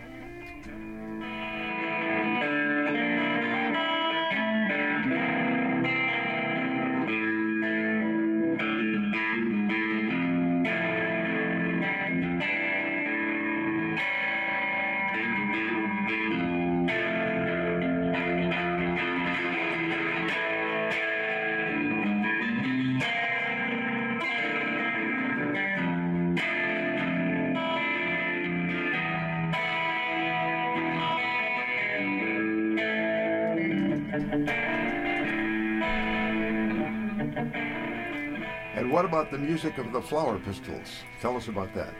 And what about the music of the Flower Pistols? Tell us about that.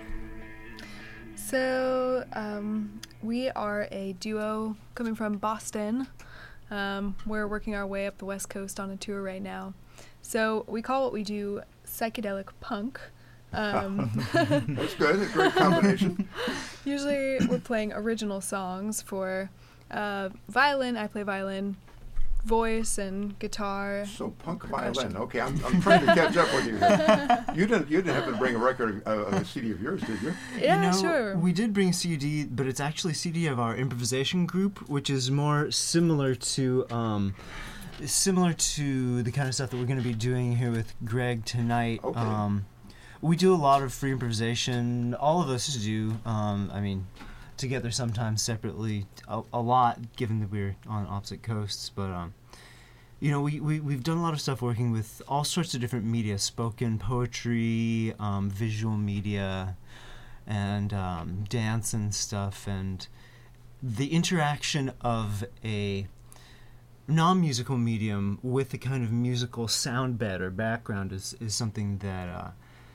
So um, we are a duo coming from Boston. Um, we're working our way up the West Coast on a tour right now. So we call what we do psychedelic punk. Um, That's good. A great combination. Usually we're playing original songs for uh, violin. I play violin, voice, and guitar. So punk percussion. violin. Okay, I'm, I'm trying to catch up with you here. You didn't you didn't happen to bring a record, uh, a C D of yours, did you? Yeah, you know, sure. We did bring a C D, but it's actually a C D of our improvisation group, which is more similar to um, similar to the kind of stuff that we're going to be doing here with Greg tonight. Okay. Um, we do a lot of free improvisation. All of us do. Um, I mean, together sometimes, separately, a, a lot, given that we're on opposite coasts. But um, you know, we, we we've done a lot of stuff working with all sorts of different media: spoken poetry, um, visual media, and um, dance and stuff. And the interaction of a non-musical medium with a kind of musical sound bed or background is is something that uh,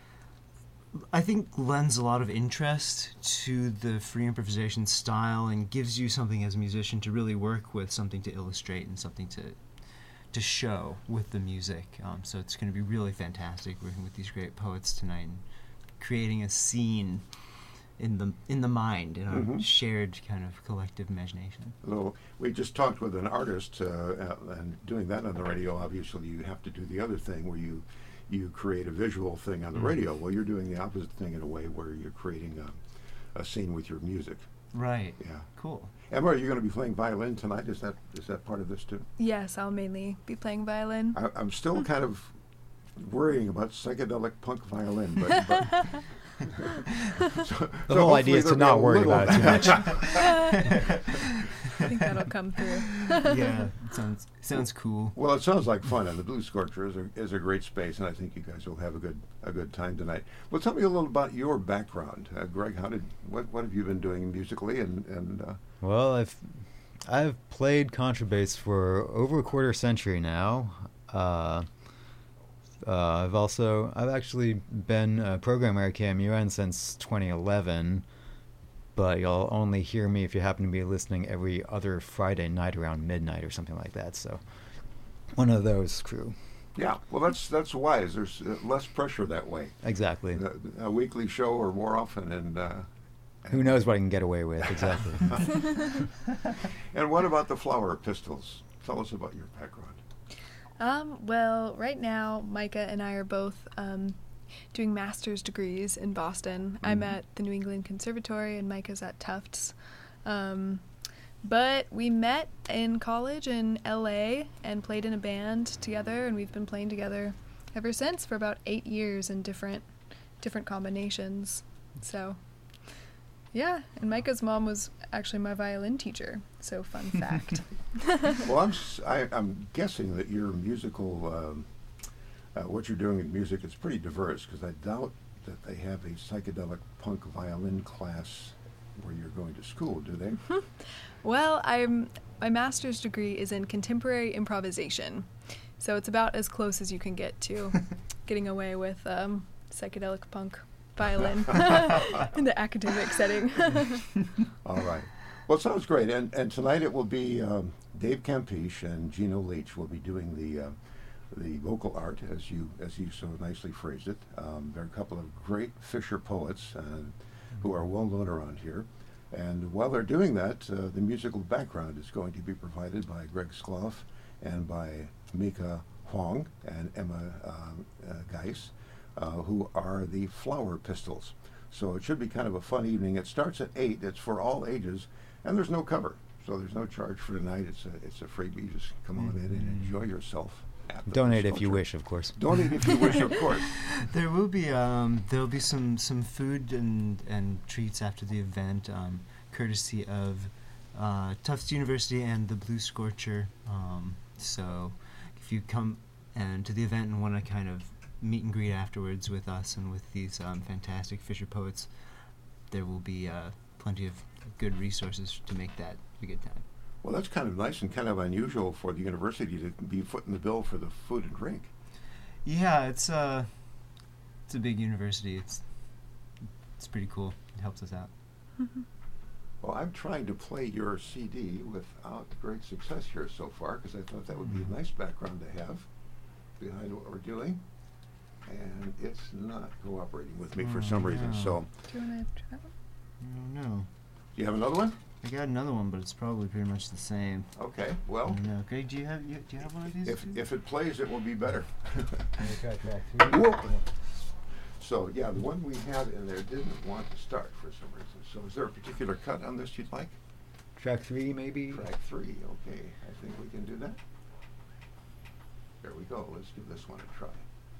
I think lends a lot of interest to the free improvisation style and gives you something as a musician to really work with, something to illustrate and something to to show with the music. Um, so it's going to be really fantastic working with these great poets tonight and creating a scene in the in the mind, in our Mhm. shared kind of collective imagination. Well, we just talked with an artist, uh, uh, and doing that on the radio, obviously you have to do the other thing where you you create a visual thing on the Mhm. radio. Well, you're doing the opposite thing in a way where you're creating a, a scene with your music. Right. Yeah. Cool. Emma, are you going to be playing violin tonight? Is that is that part of this too? Yes, I'll mainly be playing violin. I, I'm still kind of worrying about psychedelic punk violin, but, but so, The so whole idea is to hopefully there'll not be a worry little about it too much. I think that'll come through. Yeah, it sounds sounds cool. Well, it sounds like fun, and the Blue Scorcher is a, is a great space, and I think you guys will have a good a good time tonight. Well, tell me a little about your background, uh, Greg. How did what what have you been doing musically, and and uh, Well, I've I've played contrabass for over a quarter century now. Uh, uh, I've also I've actually been a programmer at K M U N since twenty eleven, but you'll only hear me if you happen to be listening every other Friday night around midnight or something like that. So one of those crew. yeah, well, that's that's wise. There's uh, less pressure that way. Exactly. A, a weekly show or more often, and uh, Who knows what I can get away with? Exactly. and what about the Flower Pistols? Tell us about your background. Um, well, right now, Micah and I are both um, doing master's degrees in Boston. I'm Mhm. at the New England Conservatory, and Micah's at Tufts. Um, But we met in college in L A and played in a band together, and we've been playing together ever since for about eight years in different different combinations. So, yeah, and Micah's mom was actually my violin teacher, so fun fact. Well, I'm, s- I, am guessing that your musical, um, uh, what you're doing in music is pretty diverse, because I doubt that they have a psychedelic punk violin class where you're going to school, do they? Well, I'm my master's degree is in contemporary improvisation, so it's about as close as you can get to getting away with um, psychedelic punk violin in the academic setting. All right. Well, it sounds great. And and tonight it will be um, Dave Campiche and Gino Leach will be doing the uh, the vocal art, as you as you so nicely phrased it. Um, there are a couple of great Fisher poets uh, who are well known around here. And while they're doing that, uh, the musical background is going to be provided by Greg Skloff and by Mika Huang and Emma uh, uh, Geis, uh, who are the Flower Pistols. So it should be kind of a fun evening. It starts at eight. It's for all ages, and there's no cover, so there's no charge for tonight. It's a it's a freebie. Just come on in and enjoy yourself. At the Donate Blue if you Sculpture. wish, of course. Donate if you wish, of course. There will be um, there will be some, some food and, and treats after the event, um, courtesy of uh, Tufts University and the Blue Scorcher. Um, so if you come and to the event and want to kind of meet and greet afterwards with us and with these um, fantastic Fisher poets, there will be uh, plenty of good resources to make that a good time. Well, that's kind of nice and kind of unusual for the university to be footing the bill for the food and drink. Yeah, it's uh, it's a big university. It's it's pretty cool. It helps us out. Well, I'm trying to play your C D without great success here so far, because I thought that would be a nice background to have behind what we're doing. And it's not cooperating with me for Oh, some reason. no. So, Do you want to try that one? I don't know. do you have another one? I got another one, but it's probably pretty much the same. Okay. I Well, don't know. Greg, do you have you, do you have one of these? if too? if it plays, it will be better. Try track three. Whoa. So, yeah, the one we had in there didn't want to start for some reason. So, is there a particular cut on this you'd like? Track three, maybe. Track three. Okay, I think we can do that. There we go. Let's give this one a try.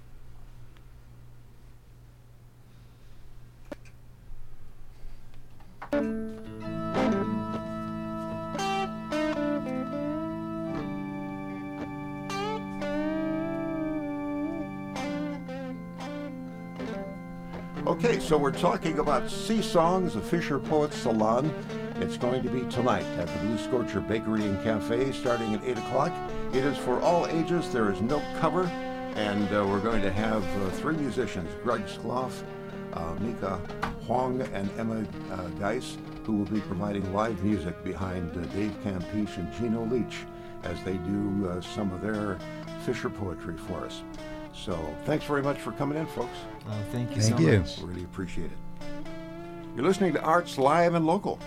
Okay, so we're talking about Sea Songs, the Fisher Poets Salon. It's going to be tonight at the Blue Scorcher Bakery and Cafe starting at eight o'clock. It is for all ages. There is no cover. And uh, we're going to have uh, three musicians, Greg Skloff, uh, Mika Huang, and Emma uh, Geis, who will be providing live music behind uh, Dave Campiche and Gino Leach as they do uh, some of their Fisher poetry for us. So thanks very much for coming in, folks. Uh, thank you Thank so you. much. Really appreciate it. You're listening to Arts Live and Local.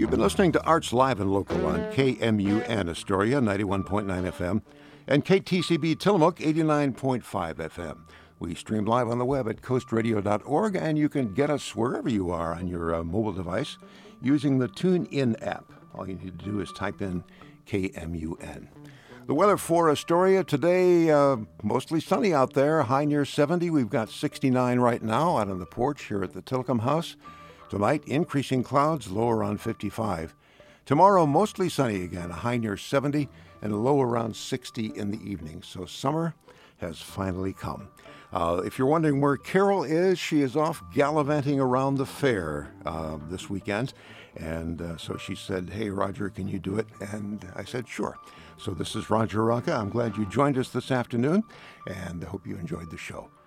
You've been listening to Arts Live and Local on K M U N Astoria, ninety-one point nine F M, and K T C B Tillamook, eighty-nine point five F M. We stream live on the web at coast radio dot org, and you can get us wherever you are on your uh, mobile device using the TuneIn app. All you need to do is type in K M U N. The weather for Astoria today, uh, mostly sunny out there, high near seventy. We've got sixty-nine right now out on the porch here at the Tilcom House. Tonight, increasing clouds, low around fifty-five. Tomorrow, mostly sunny again, a high near seventy and a low around sixty in the evening. So summer has finally come. Uh, if you're wondering where Carol is, she is off gallivanting around the fair uh, this weekend. And uh, so she said, hey, Roger, can you do it? And I said, sure. So this is Roger Rocca. I'm glad you joined us this afternoon, and I hope you enjoyed the show.